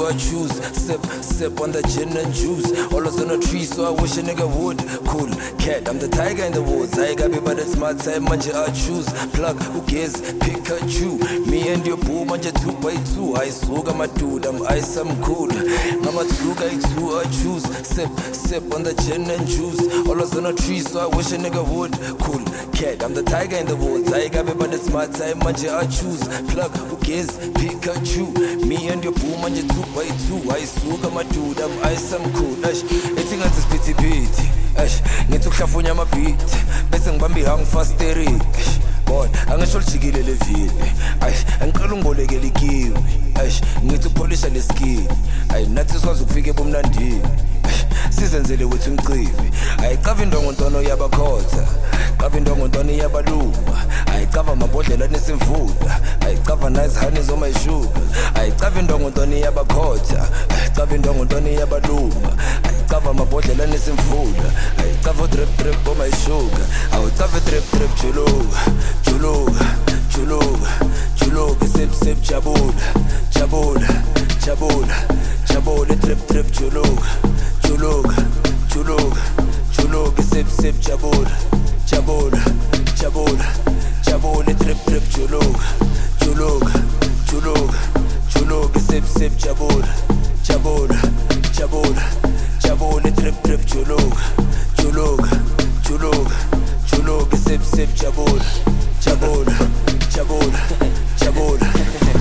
so I choose. Sip on the gin and juice. Always on a tree, so I wish a nigga would. Cool cat, I'm the tiger in the woods. I got me, but it's my time, manje I choose. Plug, who cares? Pikachu. Me and your boo, manje 2x2. I suga my dude, I'm ice, I'm cool. Mama 2x2, I choose. Sip on the gin and juice. Always on a tree, so I wish a nigga would. Cool cat, I'm the tiger in the woods. I got me, but it's my time, manje I choose. Plug, who cares? Pikachu. Me and your boo, manje 2x2. I suga my dude, I'm ice, I'm cool. It's ingathi siphithi ngithi ukuhlafunya ama-beat bese ngibamba ihang fasteri bona angisho lijikile levili angiqala ungibolekela ikiwi ngithi ukupholisha leskini nathi sikwazi ukufika ebumnandini sizenzele wethu umcibi ayicava indongontono yabakhotha cava indongontono yabaluma ayicava amabhodlela nesimvula ayicava nazihani zomayishuga ayicava indongontono yabakhotha ayicava indongontono yabaluma ayicava amabhodlela nesimvula ayicava drip drip omayishuga awucava drip drip juluka juluka juluka juluka sip sip jabula jabula jabula jabula drip drip juluka juluka juluka juluka sip sip jabula jabula jabula jabula drip drip juluka juluka juluka juluka sip sip jabula jabula jabula jabula drip drip juluka juluka juluka juluka sip sip jabula jabula jabula jabula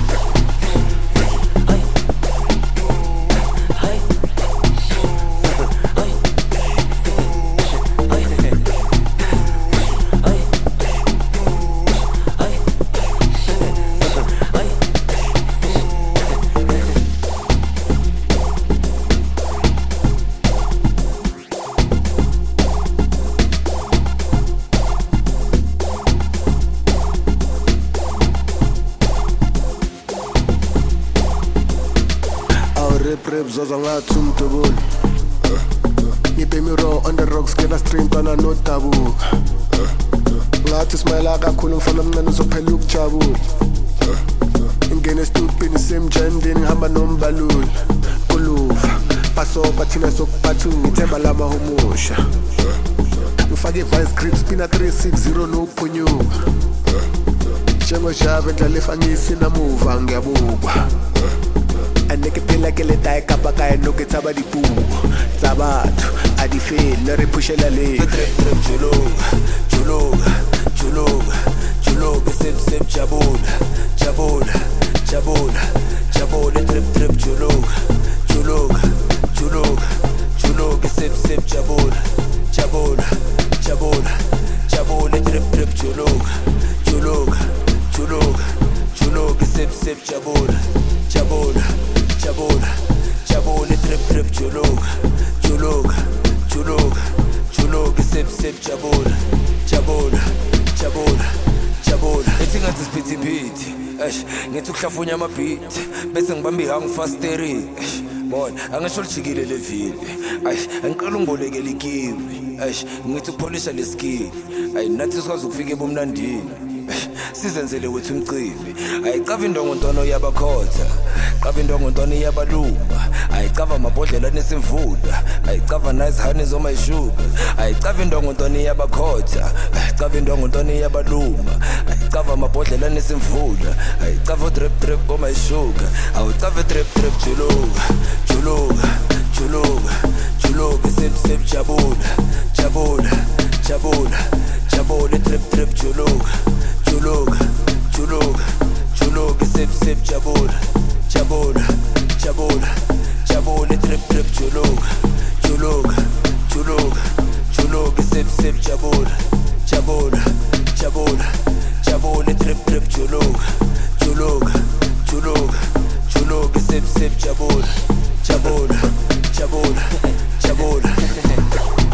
Rip zoza ngathi umdubuli ngibhemi raw on the rocks kena stream bana no tabu ngathi smile kakhulu ngifuna umncane uzophela ukujabula ingene stupid semjendini ngihamba nombaluli kuluva basoba thina sokuphathu ngithemba lama humusha ngifake vice grips pina 360 no phunyuka njengo java endlela efangisi namuva ngiyabukwa aneke phela ke le tae kapa ka eno ke tsaba dipuo tsa batho a di fele re pushela le juluka juluka juluka juluka sip sip jabula jabula jabula jabula drip drip juluka juluka juluka juluka sip sip jabula jabula jabula jabula drip drip juluka juluka juluka juluka sip sip jabula jabula jabula jabula drip drip juluka juluka juluka juluka sip sip jabula jabula jabula jabula ethi ngathi siphithiphithi ngithi ukuhlafunya ama-beat bese ngibamba ihang fasteri bona angisho lijikile levili angiqala ungibolekela ikiwi ngithi ukupholisha leskini nathi sikwazi ukufika ebumnandini sizenzele wethu umcibi ayicava indongontono yabakhotha cava indongontono yabaluma ayicava amabhodlela nesimvula ayicava nazihani zomayishuga ayicava indongontono yabakhotha ayicava indongontono yabaluma ayicava amabhodlela nesimvula ayicava drip drip omayishuga awucava drip drip juluka juluka juluka juluka sip sip jabula jabula jabula jabula drip drip juluka juluka juluka juluka sip sip jabula jabula jabula jabula drip drip juluka juluka juluka juluka sip sip jabula jabula jabula jabula drip drip juluka juluka juluka juluka sip sip jabula jabula jabula jabula